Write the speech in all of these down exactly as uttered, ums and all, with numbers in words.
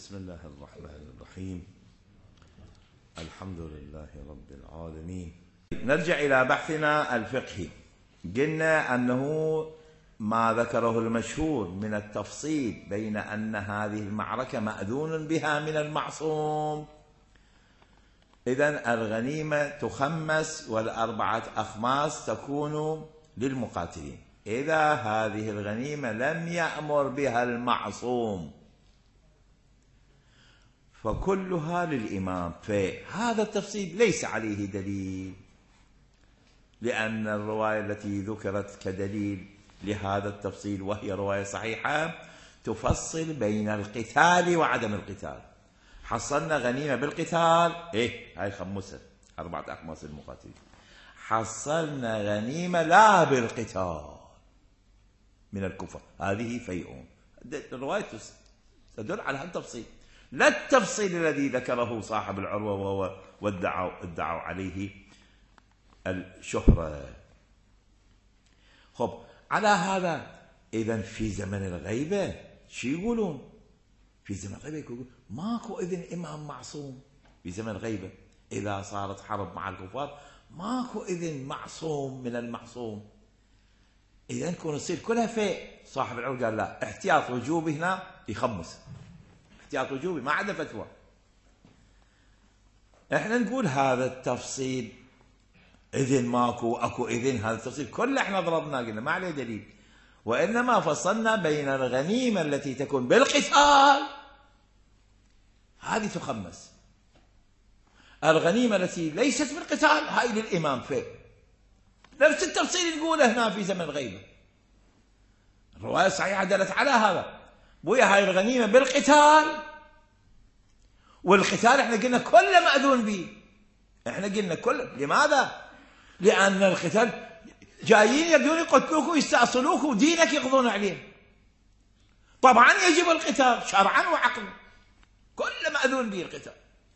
بسم الله الرحمن الرحيم. الحمد لله رب العالمين. نرجع إلى بحثنا الفقهي. قلنا أنه ما ذكره المشهور من التفصيل بين أن هذه المعركة مأذون بها من المعصوم، إذن الغنيمة تخمس والأربعة أخماس تكون للمقاتلين إذا هذه الغنيمة لم يأمر بها المعصوم فكلها للإمام. فهذا التفصيل ليس عليه دليل، لأن الرواية التي ذكرت كدليل لهذا التفصيل وهي رواية صحيحة تفصل بين القتال وعدم القتال. حصلنا غنيمة بالقتال، إيه هاي خمسة أربعة أخماس المقاتلين. حصلنا غنيمة لا بالقتال من الكفر، هذه فيئون. الرواية تدل على هذا التفصيل، لا التفصيل الذي ذكره صاحب العروة وهو وادعوا ادعوا عليه الشهرة. خب على هذا إذن في زمن الغيبة شو يقولون؟ في زمن الغيبة يقولون ماكو إذن إمام معصوم. في زمن الغيبة إذا صارت حرب مع الكفار ماكو إذن معصوم من المعصوم، إذن كون تصير كلها فيء. صاحب العروة قال لا، احتياط وجوبي هنا يخمس، احتياط وجوبي ما عدا فتوى. احنا نقول هذا التفصيل إذن ماكو أكو إذن، هذا التفصيل كله احنا ضربنا قلنا ما عليه دليل، وإنما فصلنا بين الغنيمة التي تكون بالقتال هذه تخمس، الغنيمة التي ليست بالقتال هاي للإمام. فيه نفس التفصيل نقوله هنا في زمن الغيبة. الرواية الصحيحة دلت على هذا. بويا هاي الغنيمة بالقتال، والقتال احنا قلنا كله مأذون به، احنا قلنا كله. لماذا؟ لأن القتال جايين يبدون يقتلوك ويستأصلوك ودينك يقضون عليه، طبعا يجب القتال شرعا وعقلا، كله مأذون به القتال،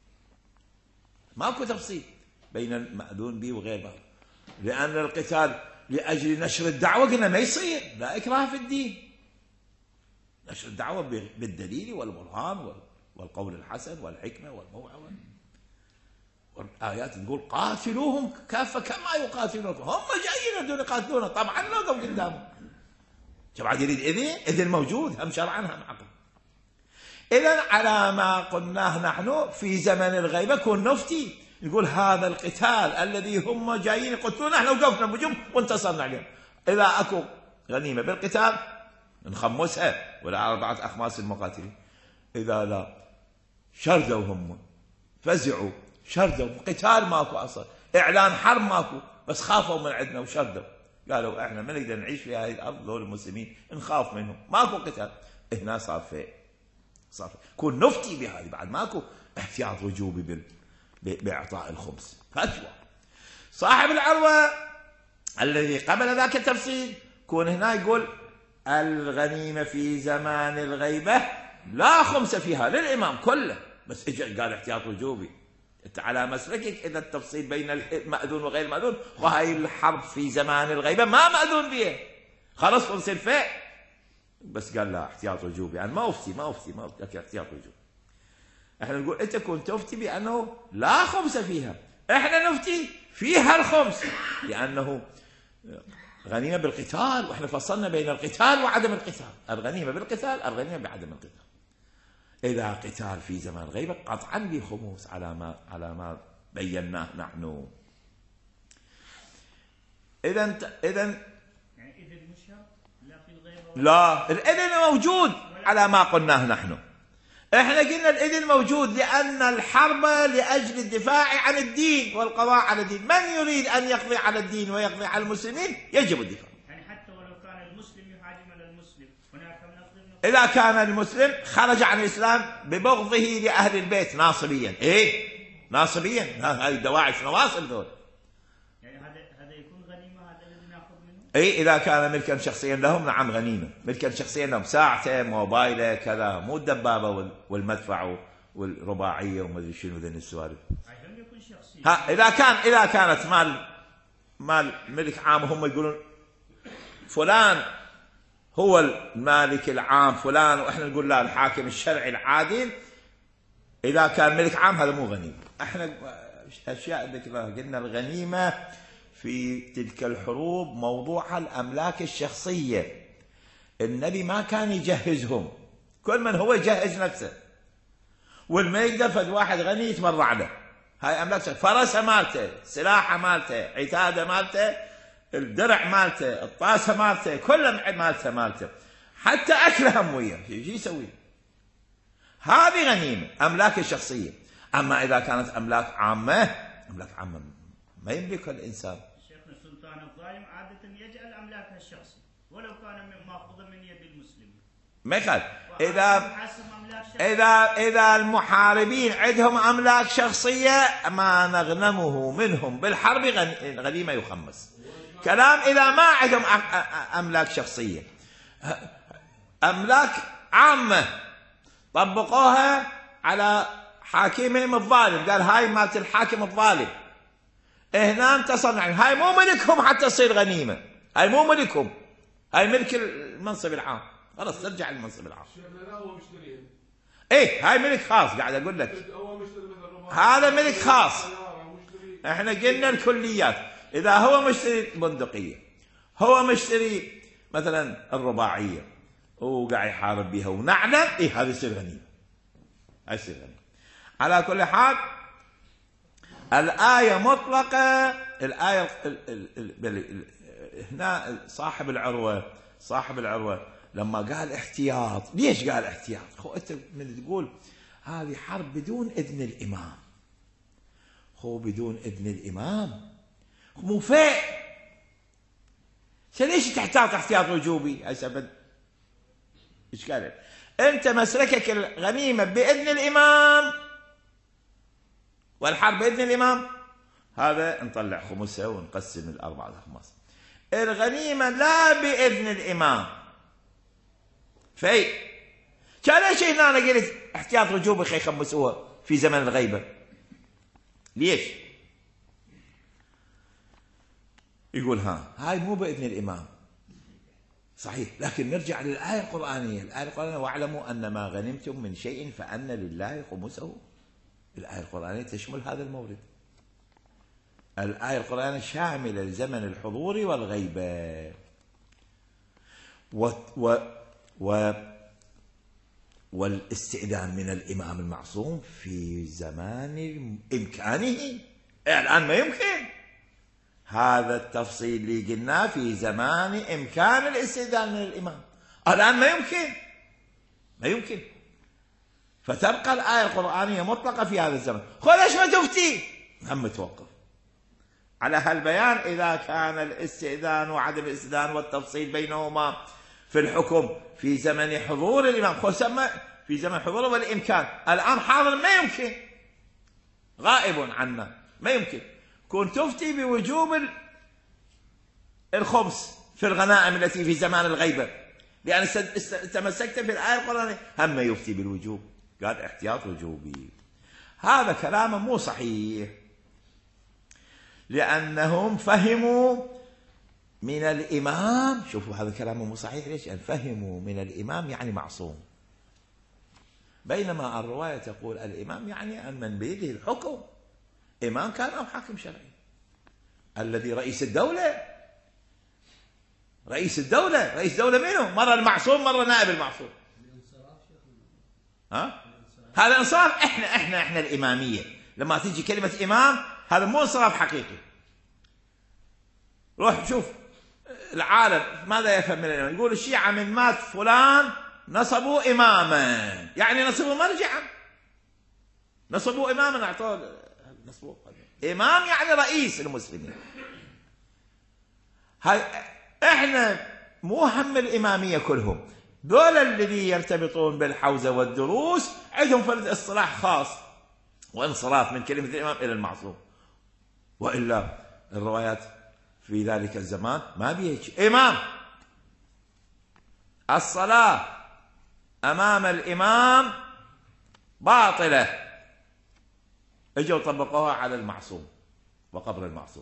ماكو تفصيل بين المأذون به وغير به. لأن القتال لأجل نشر الدعوة قلنا ما يصير، لا إكراه في الدين، نشر الدعوة بالدليل والبرهان والقول الحسن والحكمة والموعظة. والآيات تقول قاتلوهم كافة كما يقاتلونكم، هم جايين يريدون يقاتلونا، طبعا لو قم قدامهم بعد يريد إذن، إذن موجود هم شرعا هم عقل. إذن على ما قلناه نحن في زمن الغيبة كن نفتي يقول هذا القتال الذي هم جايين يقتلون احنا وقفنا بجم وانتصرنا عليهم. إذا أكو غنيمة بالقتال نخمسها ولا أربعة أخماس المقاتلين، إذا لا شردوا هم فزعوا شردوا، قتال ماكو أصلا، إعلان حرب ماكو، بس خافوا من عندنا وشردوا، قالوا احنا ما نقدر نعيش في هذه الأرض دول المسلمين نخاف منهم، ماكو قتال. هنا صار فيه صار كون نفتي بهذه بعد ماكو احتياط وجوبي بال بإعطاء الخمس. فتوى صاحب العروة الذي قبل ذاك التفصيل كون هنا يقول الغنيمة في زمان الغيبة لا خمس فيها للإمام كله، بس اجى قال احتياط وجوبي. انت على مسلكك إذا التفصيل بين المأذون وغير المأذون، وهي الحرب في زمان الغيبة ما مأذون بها خلاص خلص الفئ، بس قال لا احتياط وجوبي، يعني ما أفتي ما أفتي ما أفتي لكن احتياط وجوبي. احنا نقول انت كنت تفتي بأنه لا خمس فيها، احنا نفتي فيها الخمس لأنه غنيمة بالقتال، واحنا فصلنا بين القتال وعدم القتال، الغنيمة بالقتال الغنيمة بعدم القتال. إذا قتال في زمان الغيبة قطعا بخموس على ما على ما بيناه نحن. إذا إذا يعني إذن مش لا في الغيبة، لا الإذن موجود على ما قلناه نحن. احنا قلنا الإذن موجود لأن الحرب لأجل الدفاع عن الدين والقضاء على الدين، من يريد أن يقضي على الدين ويقضي على المسلمين يجب الدفاع. يعني حتى ولو كان المسلم يهاجم على المسلم هناك من إذا كان المسلم خرج عن الإسلام ببغضه لأهل البيت ناصبيا، إيه ناصبيا، هذه دواعش نواصب ذول، يعني هذا هذا يكون غنيمة، هذا الذي ناخذ منه. إيه إذا كان ملكا شخصيا لهم نعم غنيمة، ملكا شخصيا لهم ساعته موبايله كذا، مو الدبابة والمدفع والرباعية وما أدري شنو ذن السوالف. هم يكون شخصي. ها إذا كان إذا كانت مال مال ملك عام، هم يقولون فلان هو المالك العام فلان، واحنا نقول لا الحاكم الشرعي العادل إذا كان ملك عام هذا مو غنيمة. احنا أشياء ذكرها، قلنا الغنيمة في تلك الحروب موضوعها الأملاك الشخصية. النبي ما كان يجهزهم، كل من هو يجهز نفسه، والملك دفد واحد غني يتبرع له، هاي أملاك شخصية. فرسه مالته، سلاحه مالته، عتاده مالته، الدرع مالته، الطاسة مالته، كل مالته مالته، حتى أكله هم وياه. شو يسوي؟ هذه غنيمة، أملاك الشخصية. أما إذا كانت أملاك عامة، أملاك عامة ما يملكها الإنسان. شيخنا السلطان الظالم عادة يجعل أملاكها الشخصية ولو كان مأخوذا من يد المسلم. مثل إذا إذا إذا المحاربين عندهم أملاك شخصية ما نغنمه منهم بالحرب غنيمة يخمس. كلام إذا ما عندهم أملاك شخصية، أملاك عامة طبقوها على حاكمهم الظالم، قال هاي مالت الحاكم الظالم، هنا انتصرنا، هاي مو ملكهم حتى تصير غنيمة، هاي مو ملكهم، هاي ملك المنصب العام، خلاص ترجع للمنصب العام. ايه هاي ملك خاص، قاعد اقول لك هذا ملك خاص. احنا قلنا الكليات. اذا هو مشتري بندقية، هو مشتري مثلا الرباعية وقاعد يحارب بها ونعلم، ايه هذا يصير غنيمة، هاي يصير غنيمة. على كل حال الآية مطلقة. الآية ال ال ال ال هنا صاحب العروة صاحب العروة لما قال احتياط، ليش قال احتياط؟ خو انت من تقول هذه حرب بدون اذن الامام، خو بدون اذن الامام مو فيء، ليش تحتاط احتياط وجوبي؟ هسه ابد ايش قال؟ انت مسلكك الغنيمه باذن الامام والحرب باذن الامام، هذا نطلع خمسه ونقسم الاربعه اخماس. الغنيمه لا باذن الامام في كان ليش هنا انا قلت احتياط وجوبي خي يخمسوها في زمن الغيبه؟ ليش؟ يقول ها هاي مو باذن الامام صحيح، لكن نرجع للايه القرانيه، الايه القرانيه واعلموا ان ما غنمتم من شيء فان لله خمسه. الايه القرانيه تشمل هذا المورد. الايه القرانيه شامله لزمن الحضور والغيبه. و, و و والاستئذان من الإمام المعصوم في زمان إمكانه. الآن ما يمكن هذا التفصيل اللي قلناه في زمان إمكان الاستئذان من الإمام، الآن ما يمكن ما يمكن فتبقى الآية القرآنية مطلقة في هذا الزمن. خو ليش ما تفتي؟ هم توقف على هالبيان إذا كان الاستئذان وعدم الاستئذان والتفصيل بينهما في الحكم في زمن حضور الإمام، خو سمى في زمن حضوره والإمكان. الآن حاضر ما يمكن، غائب عنا ما يمكن. كنت تفتي بوجوب الخمس في الغنائم التي في زمان الغيبة، لأن تمسكت في الآية القرآنية. هم يفتي بالوجوب، قال احتياط وجوبي. هذا كلام مو صحيح، لأنهم فهموا من الإمام. شوفوا هذا كلامه مو صحيح. ليش؟ يعني فهموا من الإمام يعني معصوم، بينما الرواية تقول الإمام يعني أن من بيده الحكم، إمام كان أو حاكم شرعي، الذي رئيس الدولة رئيس الدولة رئيس الدولة منه، مرة المعصوم مرة نائب المعصوم. ها؟ هذا انصاف. احنا احنا احنا الإمامية لما تيجي كلمة إمام هذا مو انصاف حقيقي. روح شوف العالم ماذا يفهم من الإمام. يقول الشيعة من مات فلان نصبوا إماما، يعني نصبوا مرجعا، نصبوا إماما، أعطوه نصبوا إمام يعني رئيس المسلمين. هاي إحنا مو هم الإمامية كلهم، دول الذي يرتبطون بالحوزة والدروس عندهم فرد اصطلاح خاص وانصراف من كلمة الإمام إلى المعصوم، وإلا الروايات في ذلك الزمان ما بيجي إمام. الصلاة أمام الإمام باطلة، اجوا طبقوها على المعصوم وقبر المعصوم.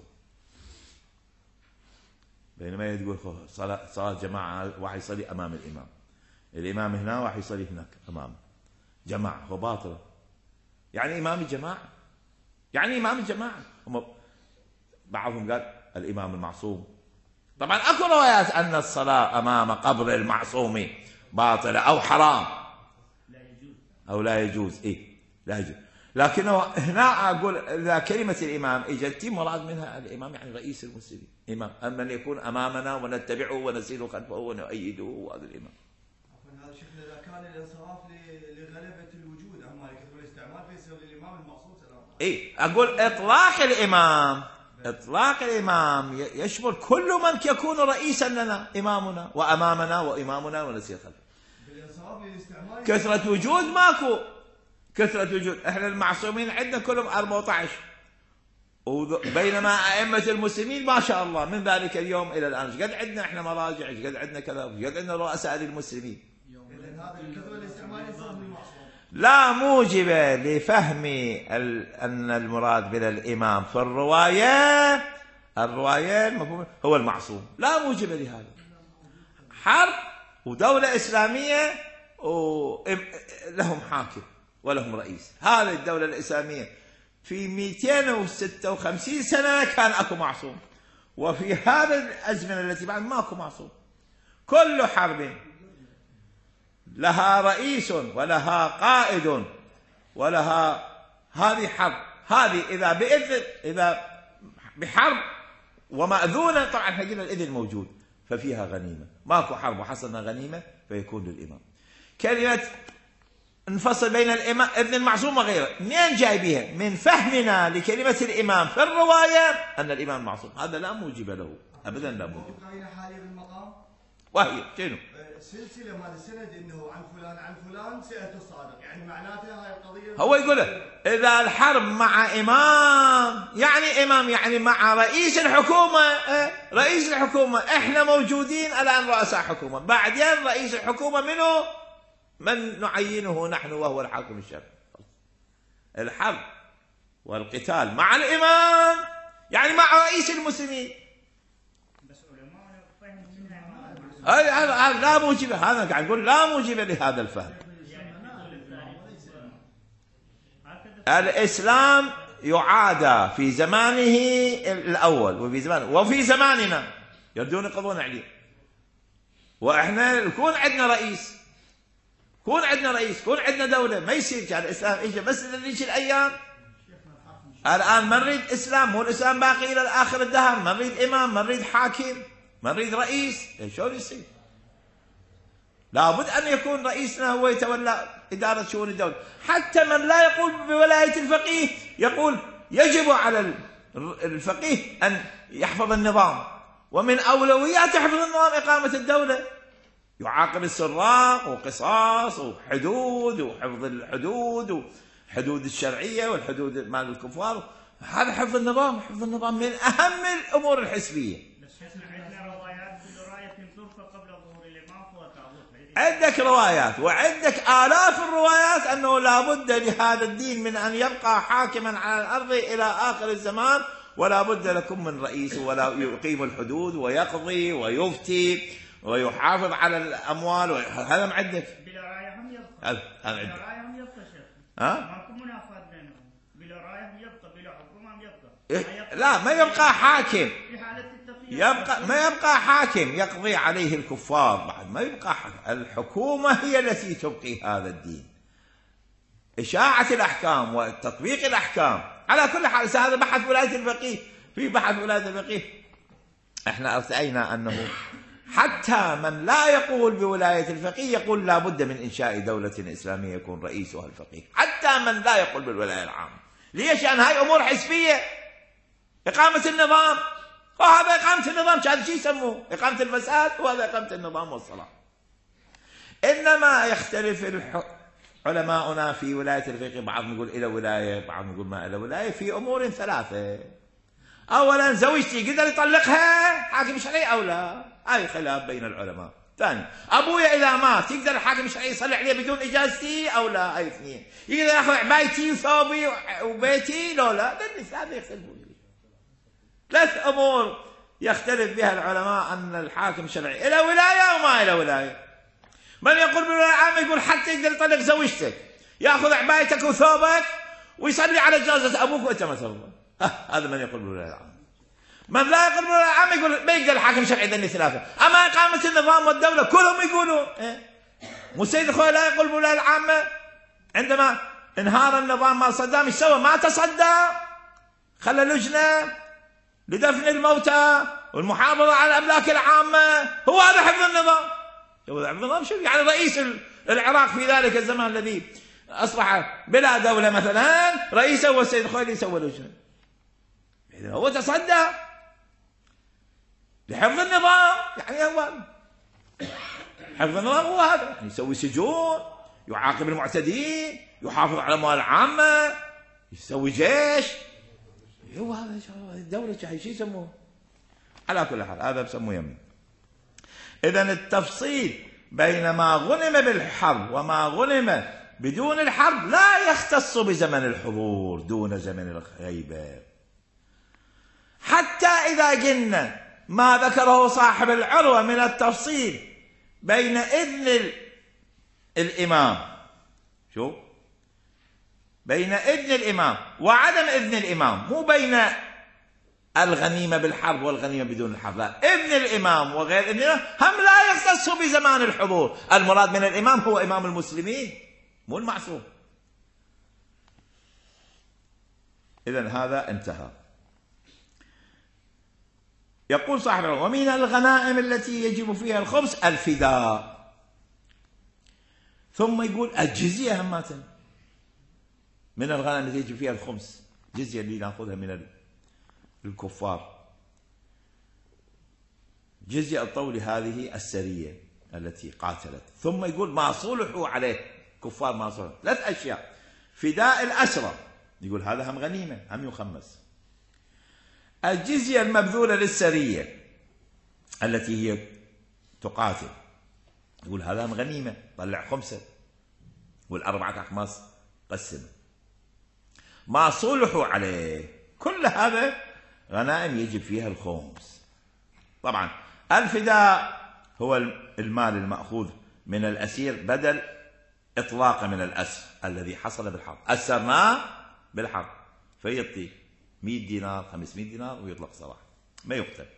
بينما تقول صلاة صلاة جماعة واحد يصلي أمام الإمام، الإمام هنا واحد يصلي هناك أمامه، جماعة، هو باطلة. يعني إمام الجماعة، يعني إمام الجماعة. هم بعضهم قال الإمام المعصوم. طبعا أكو روايات أن الصلاة أمام قبر المعصوم باطلة أو حرام أو لا يجوز. إيه لا يجوز، لكنه هنا أقول إذا كلمة الإمام إجت مراد منها الإمام يعني رئيس المسلمين، إمام من يكون أمامنا ونتبعه ونسير خلفه ونؤيده، وهذا الإمام. هذا شفنا إذا كان الانصراف لغلبة الوجود أما يكثر الاستعمال فيصير للإمام المقصود سلام. إيه أقول إطلاق الإمام، إطلاق الإمام يشمل كل من يكون رئيسا لنا، إمامنا وأمامنا وإمامنا ونسير خلفه. بالانصراف للاستعمال كثرة وجود ماكو، كثرة وجود. احنا المعصومين عندنا كلهم أربعة عشر، بينما أئمة المسلمين ما شاء الله من ذلك اليوم إلى الآن ايش قد عندنا احنا مراجع، ايش قد عندنا كذا، ايش قد عندنا رؤساء للمسلمين. إذن هذا الكثرة الاستعمال يصير للمعصوم. لا موجب لفهم أن المراد بلا الإمام في الرواية، الرواية المفهوم هو المعصوم، لا موجب لهذا. حرب ودولة إسلامية ولهم حاكم ولهم رئيس. هذه الدولة الإسلامية في مئتين وستة وخمسين سنة كان أكو معصوم، وفي هذه الأزمنة التي بعد ماكو معصوم. كل حرب لها رئيس ولها قائد ولها، هذه حرب، هذه إذا بإذن، إذا بحرب ومأذونة طبعا حقنا الإذن موجود ففيها غنيمة. ماكو حرب وحصلنا غنيمة فيكون للإمام. كلمة نفصل بين الإمام ابن المعصوم وغيره، منين جايبيها؟ من فهمنا لكلمة الإمام في الرواية أن الإمام معصوم، هذا لا موجب له أبدا، لا موجب. قرينة حاليا بالمقام وهي شنو؟ سلسلة مال السند إنه عن فلان عن فلان سيرة الصادق، يعني معناتها هاي القضية هو يقول إذا الحرب مع إمام يعني إمام يعني مع رئيس الحكومة، رئيس الحكومة إحنا موجودين الآن رؤساء حكومة، بعدين رئيس الحكومة منه من نعينه نحن وهو الحاكم الشرعي. الحرب والقتال مع الإمام يعني مع رئيس المسلمين. بس علماء فهم منها هذا هذا لا موجب، هذا قاعد نقول لا موجب لهذا الفهم. الإسلام يعادى في زمانه الأول وفي زمانه وفي زماننا يردون يقضون عليه، وإحنا يكون عندنا رئيس، كون عندنا رئيس، كون عندنا دولة. ما يصير كان الإسلام إجا بس ذيك الأيام. الآن ما نريد إسلام، مو الإسلام باقي إلى آخر الدهر، ما نريد إمام، ما نريد حاكم، ما نريد رئيس. شلون يصير؟ لابد أن يكون رئيسنا هو يتولى إدارة شؤون الدولة. حتى من لا يقول بولاية الفقيه يقول يجب على الفقيه أن يحفظ النظام، ومن أولويات حفظ النظام إقامة الدولة، يعاقب السراق وقصاص وحدود وحفظ الحدود وحدود الشرعية والحدود مال الكفار. هذا حفظ النظام، حفظ النظام من أهم الأمور الحسبية. بس عندنا روايات كل راية ترفع قبل ظهور الإمام فهو تابوت. عندك روايات وعندك آلاف الروايات أنه لا بد لهذا الدين من أن يبقى حاكما على الأرض إلى آخر الزمان، ولا بد لكم من رئيس ولا يقيم الحدود ويقضي ويفتي ويحافظ على الأموال. هذا عندك بلا راية هم يبقى، هذا بلا عندك راية هم يبقى شيخ، ها؟ ماكو منافاة بينهم. بلا راية هم يبقى، بلا حكومة هم يبقى. إيه؟ لا ما يبقى حاكم، في حالة التقييد يبقى ما يبقى حاكم يقضي عليه الكفار، بعد ما يبقى حاكم. الحكومة هي التي تبقي هذا الدين، إشاعة الأحكام وتطبيق الأحكام. على كل حال هذا بحث ولاية الفقيه. في بحث ولاية الفقيه احنا ارتأينا أنه حتى من لا يقول بولاية الفقيه يقول لا بد من إنشاء دولة إسلامية يكون رئيسها الفقيه، حتى من لا يقول بالولاية العامة. ليش؟ لأن هاي أمور حسبية، إقامة النظام، وهذا إقامة النظام كان شو يسموه؟ إقامة الفساد، وهذا إقامة النظام والصلاة. إنما يختلف الح... علماؤنا في ولاية الفقيه، بعضهم يقول إلى ولاية، بعضهم يقول ما إلى ولاية، في أمور ثلاثة. أولا زوجتي قدر يطلقها حاكم شرعي أو لا؟ هاي خلاف بين العلماء. ثاني أبويا إذا مات يقدر الحاكم الشرعي يصلي عليه بدون إجازتي أو لا؟ هاي اثنين. يقدر ياخذ عبايتي وثوبي وبيتي لو لا؟ هذا يختلفون. ثلاث أمور يختلف بها العلماء أن الحاكم الشرعي إلى ولاية وما إلى ولاية. من يقول بالولاية العامة يقول حتى يقدر يطلق زوجتك، ياخذ عبايتك وثوبك ويصلي على جنازة أبوك وأنت ما ترضى. هذا من يقول بالولاية العامة. من لا يقول بالولاية العامة يقول ما يقدر الحاكم الشرعي ذني ثلاثة. أما إقامة النظام والدولة كلهم يقولون إيه؟ مو السيد الخوي لا يقول بالولاية العامة؟ عندما انهار النظام مال صدام ايش سوى؟ ما تصدى، خلى لجنة لدفن الموتى والمحافظة على الأملاك العامة. هو هذا حفظ النظام. هو حفظ النظام شو يعني؟ رئيس العراق في ذلك الزمان الذي أصبح بلا دولة مثلا رئيسه هو السيد الخويلي سوى لجنة. إذا هو تصدى لحفظ النظام. يعني هو حفظ النظام هو هذا، يعني يسوي سجون، يعاقب المعتدين، يحافظ على الأموال العامة، يسوي جيش. هو هذا الدولة شو يسموه؟ على كل حال هذا بسموه يمين. إذن التفصيل بين ما غنم بالحرب وما غنم بدون الحرب لا يختص بزمن الحضور دون زمن الغيبة. حتى إذا قلنا ما ذكره صاحب العروة من التفصيل بين إذن الإمام، شو؟ بين إذن الإمام وعدم إذن الإمام، مو بين الغنيمة بالحرب والغنيمة بدون الحرب، لا، إذن الإمام وغير إذن الإمام هم لا يختص بزمان الحضور. المراد من الإمام هو إمام المسلمين مو المعصوم. إذن هذا انتهى. يقول صاحب العلم ومن الغنائم التي يجب فيها الخمس الفداء. ثم يقول الجزية هماتن من الغنائم التي يجب فيها الخمس، جزية اللي ناخذها من الكفار. جزية الطول هذه السرية التي قاتلت. ثم يقول ما صلحوا عليه كفار، ما صلحوا ثلاث أشياء. فداء الأسرى يقول هذا هم غنيمة هم يخمس. الجزية المبذولة للسرية التي هي تقاتل يقول هذا هم غنيمة، طلع خمسة والأربعة أخماس قسم. ما صلحوا عليه كل هذا غنائم يجب فيها الخمس. طبعا الفداء هو المال المأخوذ من الأسير بدل إطلاقه من الأسر الذي حصل بالحرب، أسرناه بالحرب فيعطي مئة دينار خمسمئة دينار ويطلق سراح ما يقتل.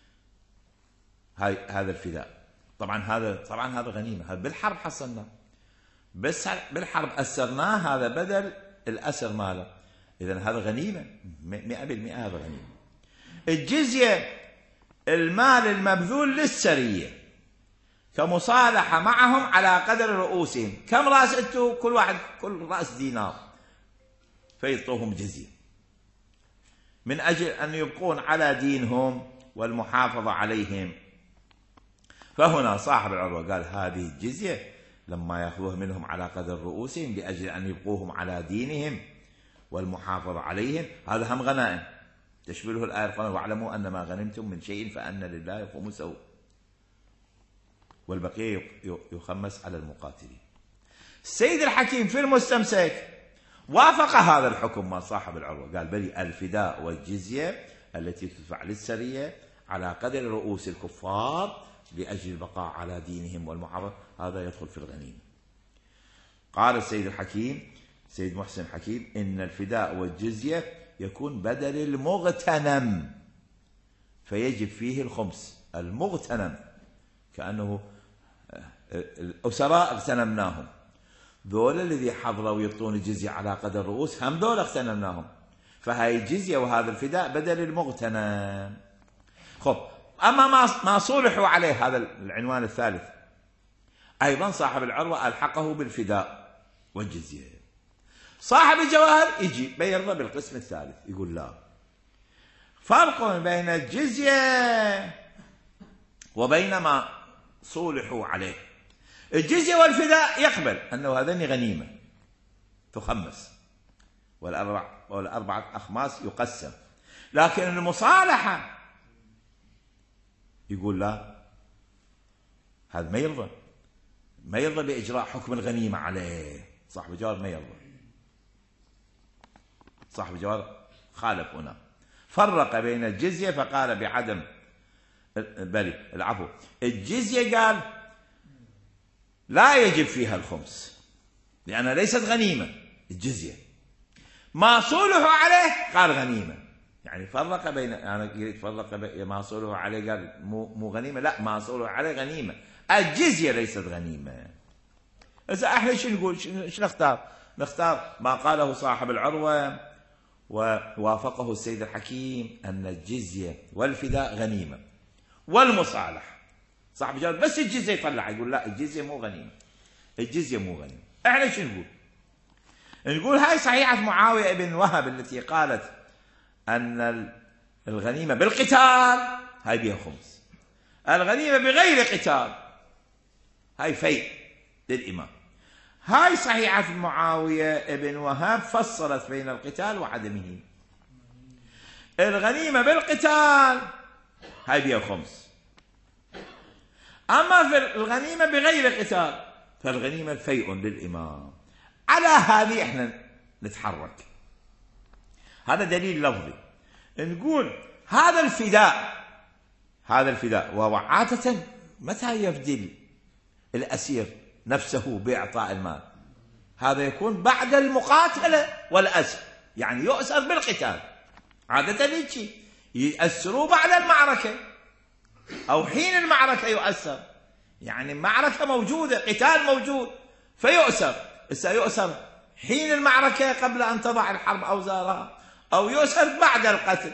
هاي هذا الفداء. طبعا هذا طبعا هذا غنيمة، هذا بالحرب حصلناه، بس بالحرب أسرناه، هذا بدل الأسر ماله. إذن هذا غنيمة مئة بالمئة، هذا غنيمة. الجزية المال المبذول للسرية كمصالحة معهم على قدر رؤوسهم. كم رأس أنتوا؟ كل واحد كل رأس دينار فيعطوهم جزية من أجل أن يبقون على دينهم والمحافظة عليهم. فهنا صاحب العروة قال هذه الجزية لما يأخذوها منهم على قدر رؤوسهم لأجل أن يبقوهم على دينهم والمحافظة عليهم، هذا هم غنائم تشمله الآية القرآن واعلموا أن ما غنمتم من شيء فأن لله خمسه والبقية يخمس على المقاتلين. السيد الحكيم في المستمسك وافق هذا الحكم مع صاحب العروة، قال بلي الفداء والجزية التي تدفع للسرية على قدر رؤوس الكفار لأجل البقاء على دينهم والمحافظة، هذا يدخل في الغنيمة. قال السيد الحكيم سيد محسن حكيم إن الفداء والجزية يكون بدل المغتنم فيجب فيه الخمس. المغتنم كأنه الأسراء اغتنمناهم، ذول الذي حضروا يعطون الجزية على قدر رؤوس هم ذول اغتنمناهم، فهاي الجزية وهذا الفداء بدل المغتنم. خب أما ما صلحوا عليه هذا العنوان الثالث أيضا صاحب العروة ألحقه بالفداء والجزية. صاحب الجواهر يجي بيرضى بالقسم الثالث، يقول لا، فرق بين الجزية وبين ما صلحوا عليه. الجزية والفداء يقبل أنه هذين غنيمة تخمس والأربع والأربعة أخماس يقسم، لكن المصالحة يقول لا، هذا ما يرضى ما يرضى بإجراء حكم الغنيمة عليه. صاحب الجوار ما يرضى، صاحب الجوار خالف هنا، فرق بين الجزية فقال بعدم بل العفو الجزية قال لا يجب فيها الخمس لأنها ليست غنيمة الجزية، ما صلحوا عليه قال غنيمة. يعني فرق بين، أنا قلت فرق بين ما صلحوا عليه قال مو مو غنيمة، لا ما صلحوا عليه غنيمة، الجزية ليست غنيمة. إذا احنا شو نقول؟ شو نختار؟ نختار ما قاله صاحب العروة ووافقه السيد الحكيم أن الجزية والفداء غنيمة، والمصالح صاحب الجواب بس الجزية يطلع يقول لا الجزية مو غنيمة، الجزية مو غنيمة. احنا شو نقول؟ نقول هاي صحيحة معاوية بن وهب التي قالت أن الغنيمة بالقتال هاي بها خمس، الغنيمة بغير قتال هاي فيء للإمام. هاي صحيحة معاوية بن وهب فصلت بين القتال وعدمه. الغنيمة بالقتال هاي بها خمس، أما في الغنيمة بغير قتال فالغنيمة فيء للإمام. على هذه احنا نتحرك، هذا دليل لفظي. نقول هذا الفداء، هذا الفداء وهو عادة متى يفدي الأسير نفسه بإعطاء المال؟ هذا يكون بعد المقاتلة والأسر، يعني يؤسر بالقتال عادة هيك يأسروا بعد المعركة أو حين المعركة يؤسر، يعني معركة موجودة قتال موجود فيؤسر. إذا يؤسر حين المعركة قبل أن تضع الحرب أوزارها، أو يؤسر بعد القتل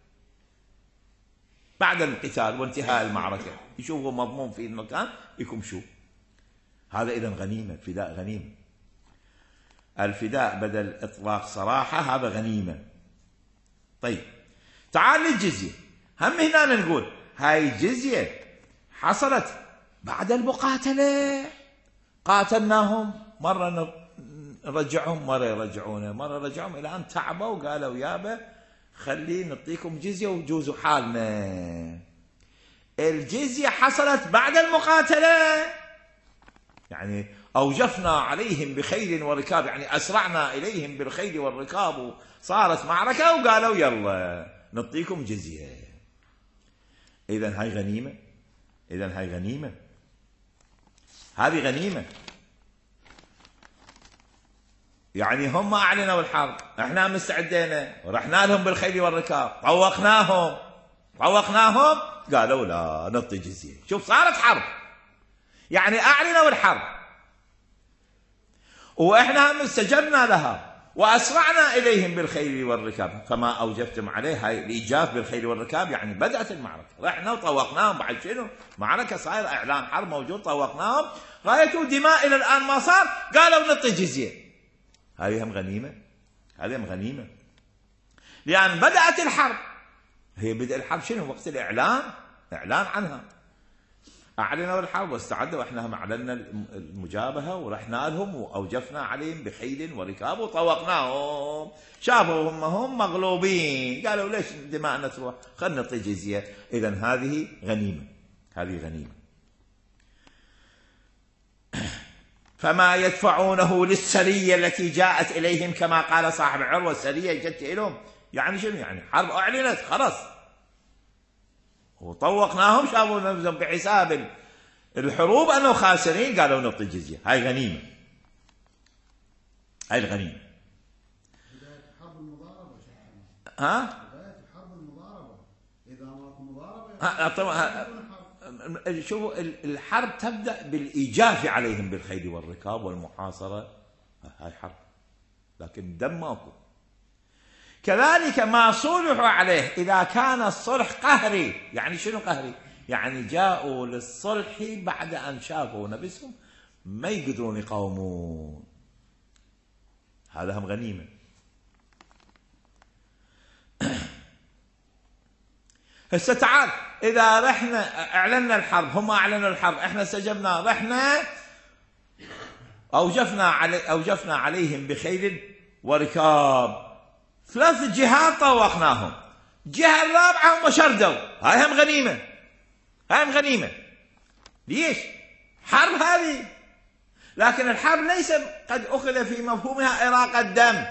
بعد القتال وانتهاء المعركة، يشوفوا مضمون في المكان يكون شو هذا. إذن غنيمة، الفداء غنيمة. الفداء بدل إطلاق صراحة هذا غنيمة. طيب تعال للجزية، هم هنا نقول هاي الجزية حصلت بعد المقاتلة، قاتلناهم مرة نرجعهم مرة يرجعونا مرة رجعهم إلى أن تعبوا وقالوا يابا خلي نعطيكم جزية وجوزوا حالنا. الجزية حصلت بعد المقاتلة، يعني أوجفنا عليهم بخيل وركاب، يعني أسرعنا إليهم بالخيل والركاب وصارت معركة وقالوا يلا نعطيكم جزية. إذن هاي غنيمة، إذن هاي غنيمة، هذه غنيمة. يعني هم أعلنوا الحرب، احنا مستعدين ورحنا لهم بالخيل والركاب، طوقناهم طوقناهم قالوا لا نعطي جزية. شوف صارت حرب، يعني أعلنوا الحرب وإحنا هم استجبنا لها وأسرعنا إليهم بالخيل والركاب. فما أوجفتم عليه هاي الإيجاف بالخيل والركاب، يعني بدأت المعركة، رحنا وطوقناهم بعد شنو معركة صاير إعلان حرب موجود، طوقناهم غايته دماء إلى الآن ما صار، قالوا نعطي جزية. هذه هم غنيمة، هذه هم غنيمة، لأن بدأت الحرب. هي بدأ الحرب شنو؟ وقت الإعلان، إعلان عنها، أعلنوا الحرب واستعدوا، وإحنا هم أعلنا المجابهة ورحنا لهم وأوجفنا عليهم بخيل وركاب وطوقناهم. شافوا هم هم مغلوبين قالوا ليش دماءنا تروح، خلنا نعطي جزية. إذن هذه غنيمة، هذه غنيمة. فما يدفعونه للسرية التي جاءت إليهم كما قال صاحب العروة، السرية جت إليهم يعني شنو؟ يعني حرب أعلنت خلاص وطوقناهم، شافوا نفسهم بحساب الحروب أنه خاسرين قالوا نعطي جزية. هاي غنيمة، هاي الغنيمة. بداية حرب المضاربة ها؟ بداية حرب المضاربة، إذا ماكو مضاربة طبعا شوفوا الحرب تبدأ بالإيجاف عليهم بالخيل والركاب والمحاصرة، هاي حرب، لكن دم ماكو. كذلك ما صلحوا عليه إذا كان الصلح قهري، يعني شنو قهري؟ يعني جاءوا للصلح بعد أن شافوا نفسهم ما يقدرون يقاومون، هذا هم غنيمة. هسه تعال إذا رحنا أعلنا الحرب، هم أعلنوا الحرب، إحنا استجبنا، رحنا أوجفنا علي أوجفنا عليهم بخيل وركاب، ثلاث جهات طوقناهم، جهة الرابعة هم شردوا، هاي هم غنيمة، هاي هم غنيمة. ليش؟ حرب هذه، لكن الحرب ليس قد أخذ في مفهومها إراقة دم،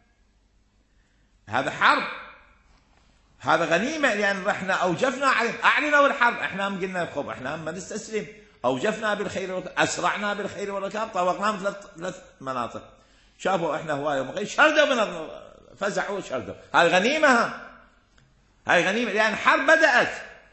هذا حرب، هذا غنيمة، لأن رحنا أوجفنا عليهم، أعلنوا الحرب، إحنا هم قلنا خب إحنا هم ما نستسلم، أوجفنا بالخيل والركاب، أسرعنا بالخيل والركاب، طوقناهم ثلاث ثلاث مناطق، شافوا إحنا هواية ومغير، شردوا من فزعوا وشردوا. هاي غنيمة، هاي غنيمة لأن حرب بدأت.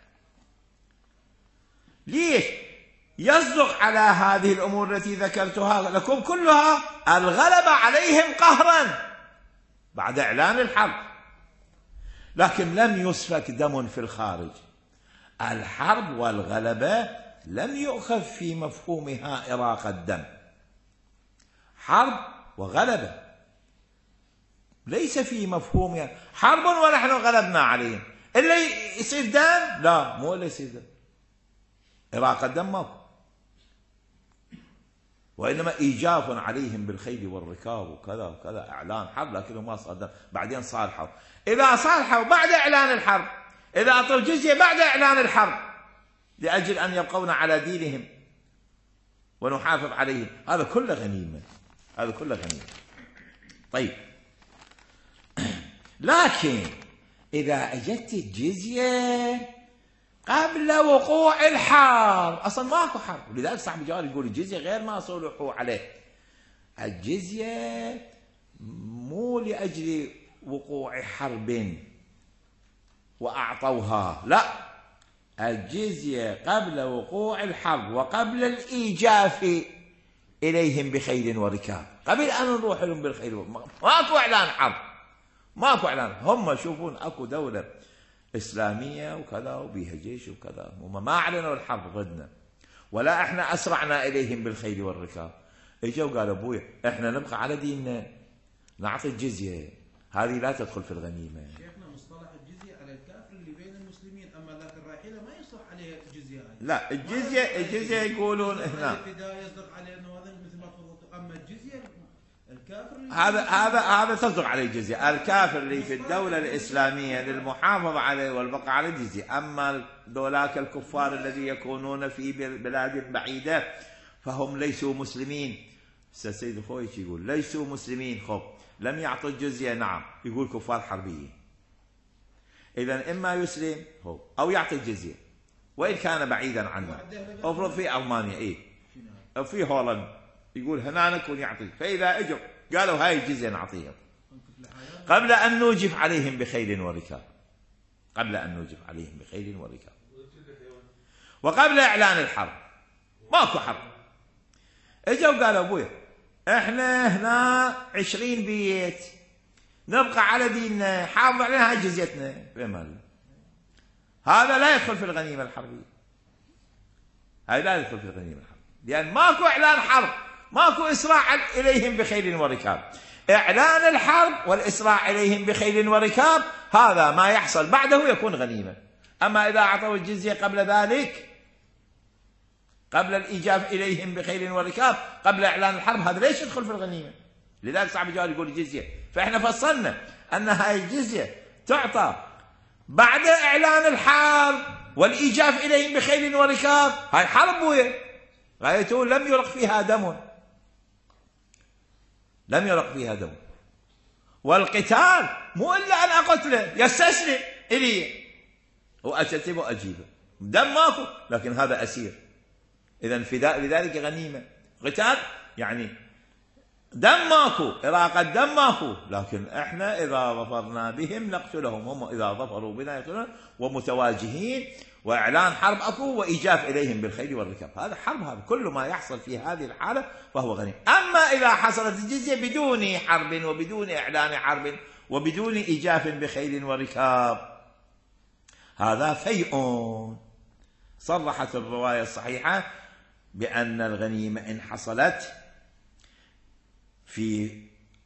ليش؟ يصدق على هذه الأمور التي ذكرتها لكم كلها الغلبة عليهم قهرا بعد إعلان الحرب، لكن لم يسفك دم في الخارج. الحرب والغلبة لم يؤخذ في مفهومها إراقة الدم. حرب وغلبة ليس في مفهومها حرب ونحن غلبنا عليهم. اللي يصير دم لا، مو اللي يصير دم، إراقة الدم ماكو، وإنما إيجاف عليهم بالخيل والركاب وكذا وكذا، إعلان حرب لكنه ما صار دم. بعدين صار حرب. إذا صالحوا بعد إعلان الحرب، إذا أعطوا الجزية بعد إعلان الحرب لأجل أن يبقون على دينهم ونحافظ عليهم، هذا كله غنيمة، هذا كله غنيمة. طيب، لكن إذا أجت الجزية قبل وقوع الحرب، أصلا ماكو حرب، ولذلك صاحب الجواب يقول الجزية غير ما صلحوا عليه. الجزية مو لأجل وقوع حرب وأعطوها، لا، الجزية قبل وقوع الحرب وقبل الإيجاف إليهم بخيل وركاب، قبل أن نروح لهم بالخيل. ماكو إعلان حرب، ماكو إعلان. هم يشوفون أكو دولة إسلامية وكذا وبيها جيش وكذا، هم ما أعلنوا الحرب ضدنا، ولا إحنا أسرعنا إليهم بالخيل والركاب. إجوا قالوا أبوي إحنا نبقى على ديننا، نعطي الجزية، هذه لا تدخل في الغنيمة. شيخنا مصطلح الجزية على الكافر اللي بين المسلمين، أما ذاك الراحلة ما يصلح عليه الجزية هذه. لا، الجزية الجزية يقولون هنا الفداء يصدق عليه أنه هذا مثل ما تفضلتوا، أما الجزية الكافر اللي هذا هذا هذا تصدق عليه الجزية. الكافر اللي في الدولة الإسلامية للمحافظة عليه والبقاء على الجزية. أما ذولاك الكفار الذين يكونون في بلاد بعيدة فهم ليسوا مسلمين. السيد الخويش يقول ليسوا مسلمين، خب لم يعطوا الجزية، نعم، يقول كفار حربيين. إذا إما يسلم هو أو يعطي الجزية، وإن كان بعيدا عنا. أفرض في ألمانيا إيه أو في هولندا يقول هنا نكون يعطي، فإذا اجوا قالوا هاي الجزية نعطيها قبل أن نوجف عليهم بخيل وركاب، قبل أن نوجف عليهم بخيل وركاب، وقبل إعلان الحرب. ماكو حرب. اجوا قالوا أبويا احنا هنا عشرين بيت نبقى على ديننا، حافظ علينا هاي جزيتنا بمال. هذا لا يدخل في الغنيمة الحربية، هاي لا يدخل في الغنيمة الحربية، لأن ماكو إعلان حرب، ماكو إسراع إليهم بخيل وركاب. إعلان الحرب والإسراع إليهم بخيل وركاب هذا ما يحصل بعده يكون غنيمة. أما إذا أعطوا الجزية قبل ذلك، قبل الإيجاب إليهم بخيل وركاب، قبل إعلان الحرب، هذا ليش يدخل في الغنيمة؟ لذلك صاحب الجواب يقول الجزية. فإحنا فصلنا أن هاي الجزية تعطى بعد إعلان الحرب والإيجاب إليهم بخيل وركاب. هاي حرب بويا، غايته لم يرق فيها دم، لم يرق فيها دم. والقتال مو إلا أن أقتله يستسلم إلي وأشتم وأجيبه، دم ماكو، لكن هذا أسير، إذا فداء لذلك غنيمة. قتال يعني دم ماكو، إراقة دم ماكو، لكن إحنا إذا ظفرنا بهم نقتلهم، هم إذا ظفروا بنا يقتلون، ومتواجهين، وإعلان حرب أكو، وإيجاف إليهم بالخيل والركاب. هذا حرب، هذا كل ما يحصل في هذه الحالة فهو غنيمة. أما إذا حصلت الجزية بدون حرب وبدون إعلان حرب وبدون إيجاف بخيل وركاب، هذا فيء. صرحت الرواية الصحيحة بأن الغنيمة إن حصلت في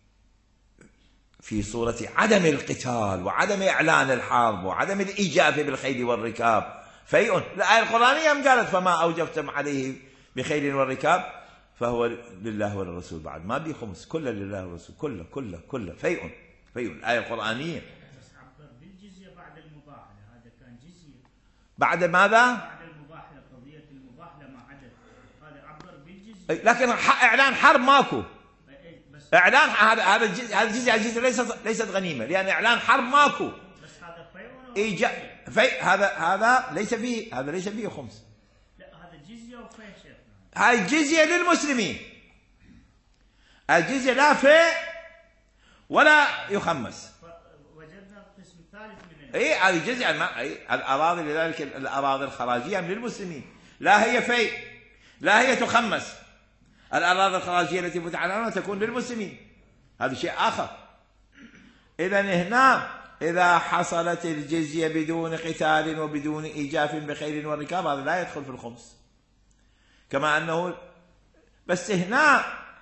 في صورة عدم القتال وعدم إعلان الحرب وعدم الإيجاف بالخيل والركاب فيء. الآية القرآنية قالت فما أوجفتم عليه بخيل والركاب فهو لله وللرسول، بعد ما بي خمس، كله لله والرسول، كله كله كله فيء، فيء. الآية القرآنية. بس عبر بالجزية بعد المباحلة، هذا كان جزية بعد ماذا؟ بعد المباحلة، قضية المباحلة مع عدد، هذا عبر بالجزية. لكن إعلان حرب ماكو. إعلان هذا هذا الجزية، هذا الجزية الجزية ليست ليست غنيمة، لأن إعلان حرب ماكو. بس هذا فيء إيجا في هذا هذا ليس فيه، هذا ليس فيه خمس. لا، هذا جزية وفيء شيخنا. هاي الجزية للمسلمين، الجزية لا فيء ولا يخمس. وجدنا القسم الثالث من اي هذه جزء ما اي الاراضي، لذلك الاراضي الخراجيه من للمسلمين، لا هي فيء، لا هي تخمس. الاراضي الخراجيه التي فتح عنها تكون للمسلمين، هذا شيء اخر. اذا هنا اذا حصلت الجزيه بدون قتال وبدون ايجاف بخيل وركاب هذا لا يدخل في الخمس. كما انه بس هنا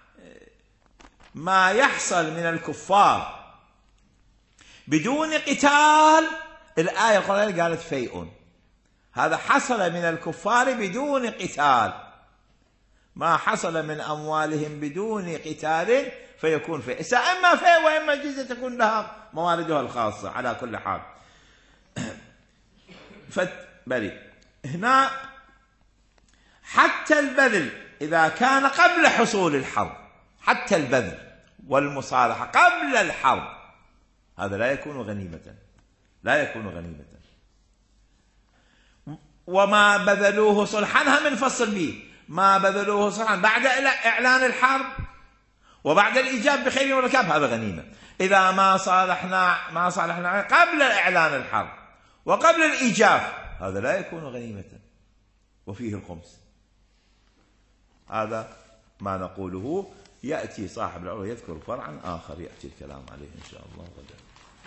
ما يحصل من الكفار بدون قتال، الآية القرآنية قالت فيء، هذا حصل من الكفار بدون قتال. ما حصل من أموالهم بدون قتال فيكون فيء. إما فيء وإما جزية تكون لها مواردها الخاصة على كل حال. فبالي هنا حتى البذل إذا كان قبل حصول الحرب، حتى البذل والمصالحة قبل الحرب هذا لا يكون غنيمة، لا يكون غنيمة. وما بذلوه صلحا هم نفصل به، ما بذلوه صلحا بعد إعلان الحرب وبعد الإيجاب بخير وركاب هذا غنيمة. إذا ما صالحنا ما صالحنا قبل إعلان الحرب وقبل الإيجاب هذا لا يكون غنيمة وفيه الخمس. هذا ما نقوله. يأتي صاحب العروة يذكر فرعا آخر يأتي الكلام عليه إن شاء الله غدا.